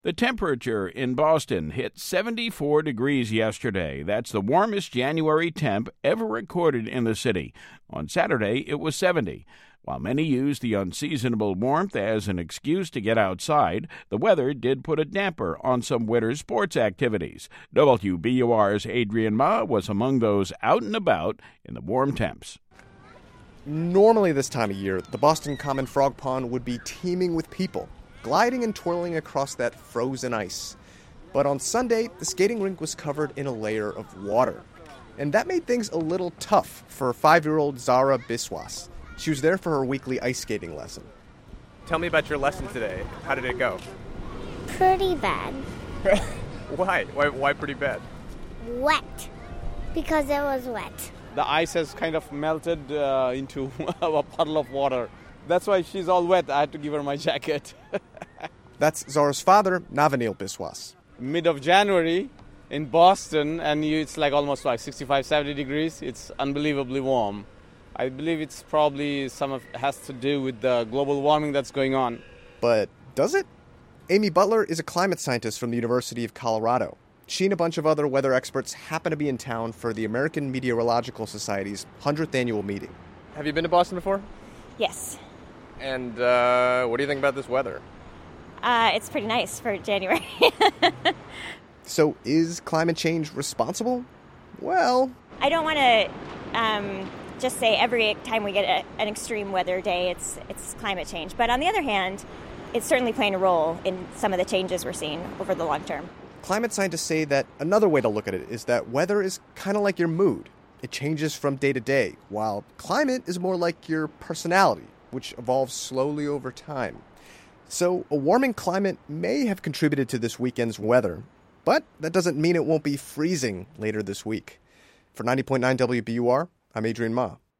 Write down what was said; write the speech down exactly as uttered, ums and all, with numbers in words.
The temperature in Boston hit seventy-four degrees yesterday. That's the warmest January temp ever recorded in the city. On Saturday, it was seventy. While many used the unseasonable warmth as an excuse to get outside, the weather did put a damper on some winter sports activities. W B U R's Adrian Ma was among those out and about in the warm temps. Normally this time of year, the Boston Common Frog Pond would be teeming with people, gliding and twirling across that frozen ice. But on Sunday, the skating rink was covered in a layer of water. And that made things a little tough for five-year-old Zara Biswas. She was there for her weekly ice skating lesson. Tell me about your lesson today. How did it go? Pretty bad. Why? Why? Why pretty bad? Wet. Because it was wet. The ice has kind of melted uh, into a puddle of water. That's why she's all wet. I had to give her my jacket. That's Zara's father, Navanil Biswas. Mid of January in Boston, and you, it's like almost like sixty-five, seventy degrees. It's unbelievably warm. I believe it's probably some of has to do with the global warming that's going on. But does it? Amy Butler is a climate scientist from the University of Colorado. She and a bunch of other weather experts happen to be in town for the American Meteorological Society's hundredth annual meeting. Have you been to Boston before? Yes. And uh, what do you think about this weather? Uh, it's pretty nice for January. So is climate change responsible? Well, I don't want to um, just say every time we get a, an extreme weather day, it's it's climate change. But on the other hand, it's certainly playing a role in some of the changes we're seeing over the long term. Climate scientists say that another way to look at it is that weather is kind of like your mood. It changes from day to day, while climate is more like your personality, which evolves slowly over time. So a warming climate may have contributed to this weekend's weather, but that doesn't mean it won't be freezing later this week. For ninety point nine W B U R, I'm Adrian Ma.